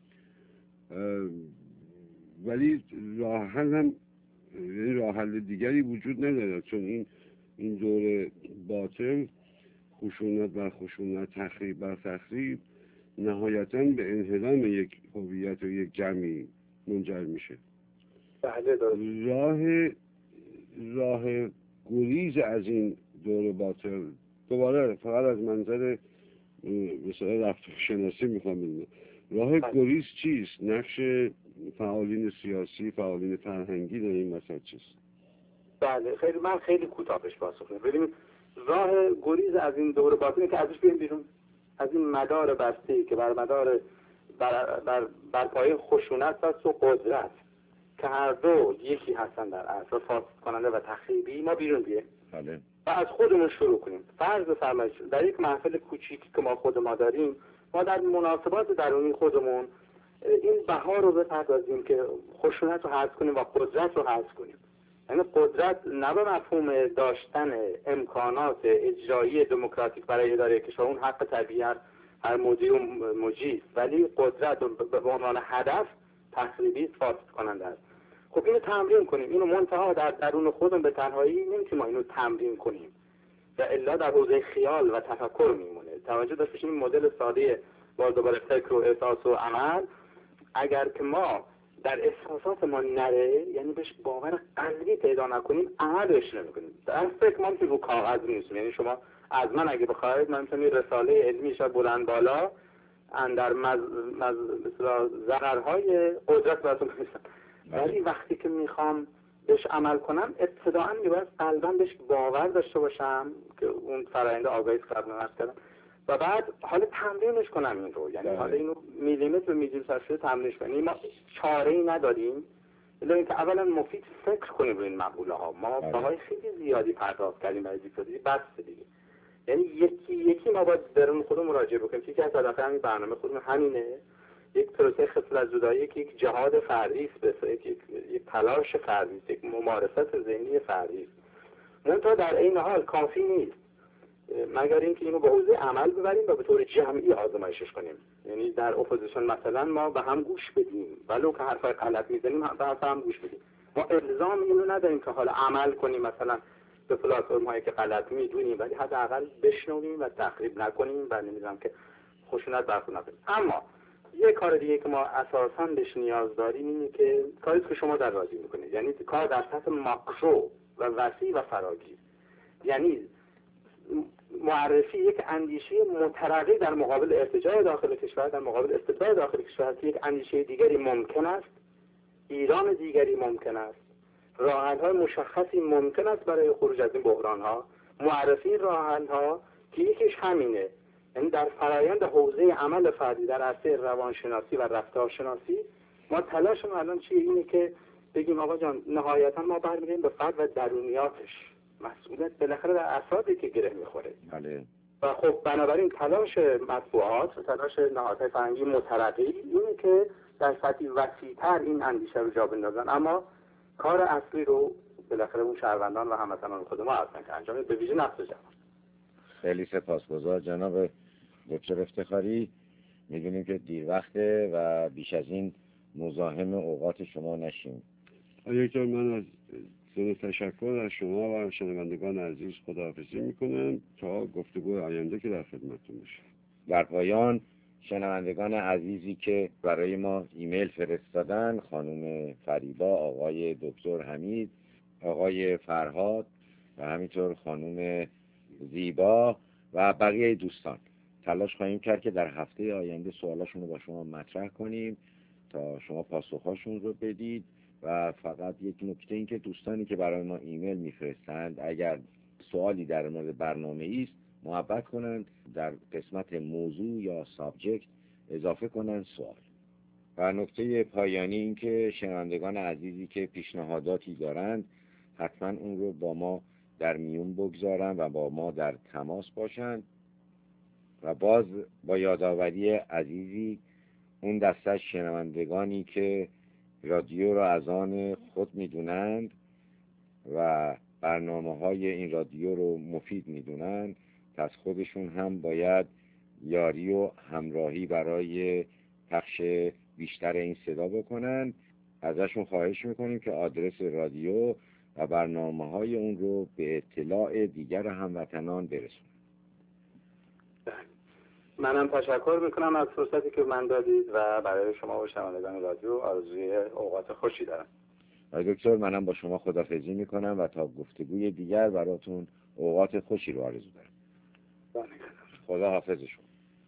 ولی راه حل هم راه حل دیگری وجود نداره، چون این این دور باطل خشونت بر خشونت، تخریب بر تخریب، نهایتاً به انهدام یک هویت و یک جمعی منجر میشه. بله راه راه گریز از این دور باطل، دوباره فقط از منظر مثلا رفتار شناسی میخوام بدونم، راه گریز چیست؟ نقش فعالین سیاسی، فعالین فرهنگی در این مسئله چیست؟ بله خیلی من خیلی کوتاه بهش پاسخ میدم. ببینید راه گریز از این دور باطلی که ازش بیایم بیرون، از این مدار بسته‌ای که بر مدار بر بر بر پایه خشونت است و قدرت که هر دو یکی هستن در اصل، فاسد کننده و تخریبی، ما بیرون بیایم بله. و از خودمون شروع کنیم. فرض بفرمایید در یک محفل کوچیکی که ما خود ما داریم، ما در مناسبات درونی خودمون این بهار رو بپردازیم که خشونت رو حذف کنیم و قدرت رو حذف کنیم. یعنی قدرت نه به مفهوم داشتن امکانات اجرایی دموکراتیک برای اداره کشور، اون حق طبیعی هر موجی و موجی، ولی قدرت به عنوان هدف تخریبی فاسد کننده است. خب اینو تمرین کنیم. اینو منتها در درون خودمون به تنهایی نمیتونیم اینو تمرین کنیم و الا در حوزه خیال و تفکر میمونه. توجه داشته باشیم این مدل ساده باز دوباره فکر و احساس و عمل، اگر که ما در احساسات ما نره، یعنی بهش باور قلبی پیدا نکنیم، عملش نمیکنیم. در فکر ما میتونیم رو کاغذ می‌نویسیم. یعنی شما از من اگه بخواید من میتونم رساله علمی شد بلند بالا اندر مز مز مثلا ضررهای قدرت براتون بنویسم، ولی وقتی که میخوام بهش عمل کنم ابتداءً میباید قلباً بهش باور داشته باشم که اون فرآیند آگاهی قبلا عرض کردم و بعد حالا تمرینش کنم این رو. یعنی حالا اینو میلیمتر به میلیمتر تمرینش کنیم. ما چاره‌ای نداریم الا اینکه اولا مفید فکر کنیم روی این مقوله ها. ما بهای خیلی زیادی پرداخت کردیم برای دیکتاتوری، بس دیگه. یعنی یکی یکی ما باید درون خودمون مراجعه بکنیم. یکی از هدف همین برنامه خودمون همینه، یک پروسه خصلت زدایی که یک جهاد فردی است، به یک یک تلاش فردی است، یک ممارست ذهنی فردی است. منتها در این حال کافی نیست، مگر اینکه اینو به حوزه عمل ببریم و به طور جمعی آزمایشش کنیم. یعنی در اپوزیشن مثلا ما به هم گوش بدیم، ولو که حرفای غلط میزنیم به حرف هم گوش بدیم. ما الزام اینو نداریم که حالا عمل کنیم مثلا به پلتفرم هایی که غلط میدونیم، ولی حداقل بشنویم و تخریب نکنیم و نمیدونم که خشونت برخورد نکنیم. اما یه کار دیگه که ما اساساً بهش نیاز داریم اینه که کاری که شما در راضی میکنید، یعنی کار در سطح ماکرو و وسیع و فراگیر، یعنی معرفی یک اندیشه مترقی در مقابل ارتجاع داخل کشور، در مقابل استبداد داخل کشور، که یک اندیشه دیگری ممکن است، ایران دیگری ممکن است، راه‌حل‌های مشخصی ممکن است برای خروج از این بحران‌ها. معرفی راه‌حل‌ها که یکیش همینه، یعنی در فرایند حوزه عمل فردی در عرصه روانشناسی و رفتارشناسی ما تلاشمون الان چیه؟ اینه که بگیم آقا جان نهایتا ما برمی‌گردیم به فرد و درونیاتش. مسئولیت بالاخره در افرادی که گره میخوره. بله. و خب بنابراین تلاش مطبوعات و تلاش نهادهای فرهنگی مترقی اینه که در سطحی وسیع‌تر این اندیشه رو جا بندازن، اما کار اصلی رو بالاخره اون شهروندان و هموطنان خود ما هستن که انجام به ویژه نفس جمع. خیلی سپاسگزار جناب دکتر افتخاری. می‌دونیم که دیر وقته و بیش از این مزاحم اوقات شما نشیم. آیا من از ضمن تشکر از شما و شنوندگان عزیز خداحافظی میکنم تا گفتگو آینده که در خدمتتون باشه. در پایان شنوندگان عزیزی که برای ما ایمیل فرستادن، خانم فریبا، آقای دکتر حمید، آقای فرهاد و همینطور خانم زیبا و بقیه دوستان. تلاش خواهیم کرد که در هفته آینده سوالاشون رو با شما مطرح کنیم تا شما پاسخهاشون رو بدید. و فقط یک نکته این که دوستانی که برای ما ایمیل میفرستند اگر سوالی در مورد برنامه است محبت کنند در قسمت موضوع یا سابجکت اضافه کنند سوال. و نکته پایانی این که شنوندگان عزیزی که پیشنهاداتی دارند حتما اون رو با ما در میون بگذارن و با ما در تماس باشند. و باز با یادآوری عزیزی اون دسته از شنوندگانی که رادیو را از آن خود میدونند و برنامه های این رادیو رو مفید میدونند، پس خودشون هم باید یاری و همراهی برای پخش بیشتر این صدا بکنن. ازشون خواهش میکنیم که آدرس رادیو و برنامه های اون رو به اطلاع دیگر هموطنان برسونن. منم تشکر میکنم از فرصتی که من دادید و برای شما و شنوندگان رادیو آرزوی اوقات خوشی دارم. آقای دکتر، منم با شما خداحافظی میکنم و تا گفتگوی دیگر براتون اوقات خوشی رو آرزو دارم. خدا حافظ شما.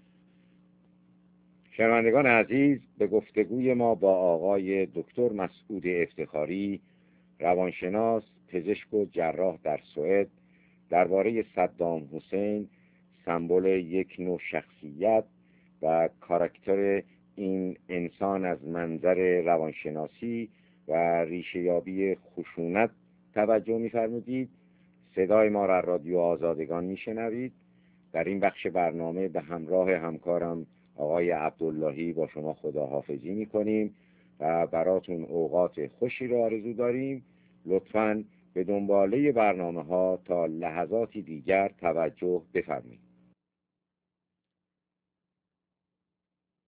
شنوندگان عزیز، به گفتگوی ما با آقای دکتر مسعود افتخاری، روانشناس، پزشک و جراح در سوئد، درباره صدام حسین، سمبل یک نوع شخصیت و کاراکتر این انسان از منظر روانشناسی و ریشه‌یابی خشونت توجه می‌فرمودید. صدای ما را رادیو آزادگان می‌شنوید. در این بخش برنامه به همراه همکارم آقای عبداللهی با شما خداحافظی می‌کنیم و براتون اوقات خوشی را آرزو داریم. لطفاً به دنباله برنامه‌ها تا لحظاتی دیگر توجه بفرمایید.